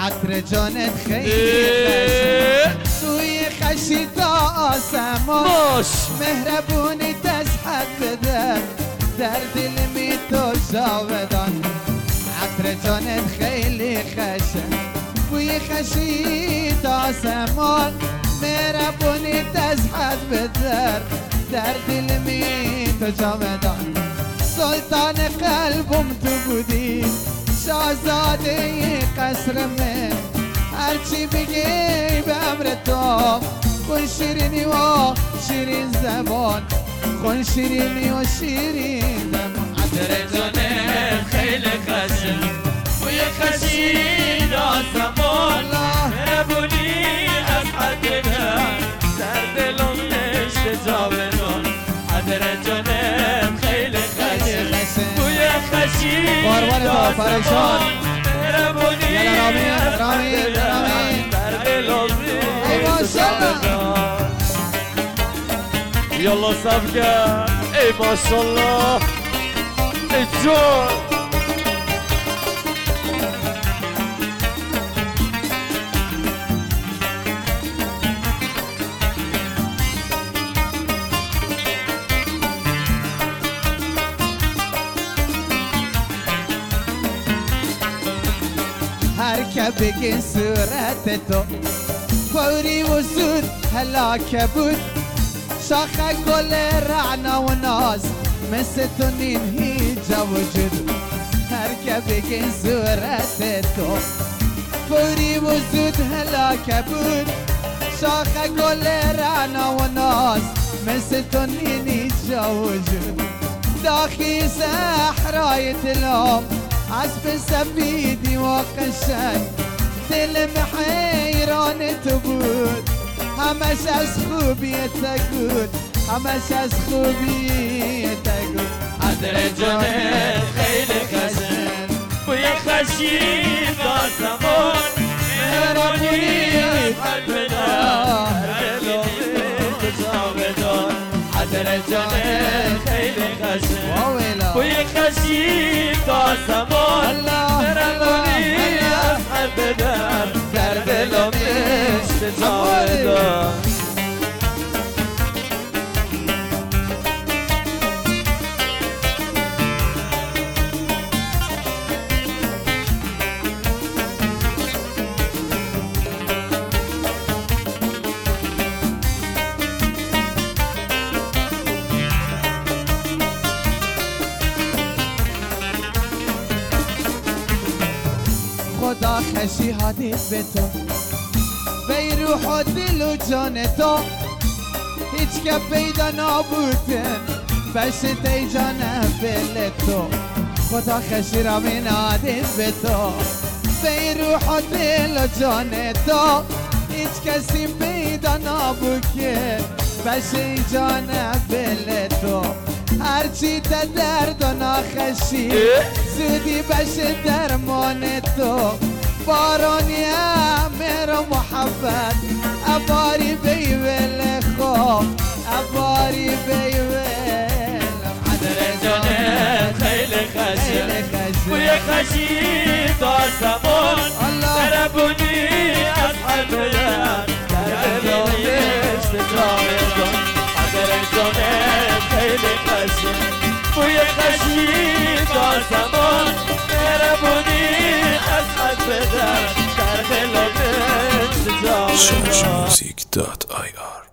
عطر جانت خیلی خشن توی خشی تا آسمان مهربونی تزحد بدن در دل می تو جاودان عطر جانت خیلی خشن توی خشی تا آسمان مهربونی تزحد بدن در دل می تو جاودان سلطان قلبم تو بودی شاهزاده قصر من هرچی بگی به امر تو کن شیرینی و شیرین زبان کن شیرینی و شیرین زبان عطر جانت خیلی خشن بوی خشید آسمان مهربونی از حد بدن در دلم نشت جاودان عطر جانت خیلی خشن بوی خشید آسمان مهربونی از حد بدن در دلم نشت جاودان يلا صفقة اي ما شاء الله الجول هركب بگی صورت تو فوری و زود هلاک بود شاخه گل رعنا و ناز مثل تو نین هیچ وجود هرکه بگی صورت تو فوری و زود هلاک بود شاخه گل رعنا و ناز مثل تو نین هیچ وجود داخی صحرای دلم عصب سفیدی و قشنگ دل حیران تو بود همش از خوبیت گود همش از خوبیت گود عطر جانت خیلی خشن بوی خشید آسمان مهربونی از حد بدن در دلم جاودان عطر جانت خیلی خشن بوی خشید آسمان مهربونی از حد بدن در دلم نشت جاودان خدا خشی حدید به تو بی روح و دل و جان تو هیچ که پیدا نبودن بشت ای جان بل تو خدا خشی را من حدید به تو بی روح و دل و جان تو هیچ کسی پیدا نبود که بشت جان بل تو هرچی تا درد و ناخشی زودی بشه درمان تو بارانی مهر و محبت اباری بیول خوب اباری بیول عطر جانت خیلی خشن بوی خشید آسمان مهربونی از حد بدن در دلم نشت جاودان عطر جانت خیلی خشن بوی خشید آسمان مهربونی از حد بدن در دلم نشت جاودان showmusic.ir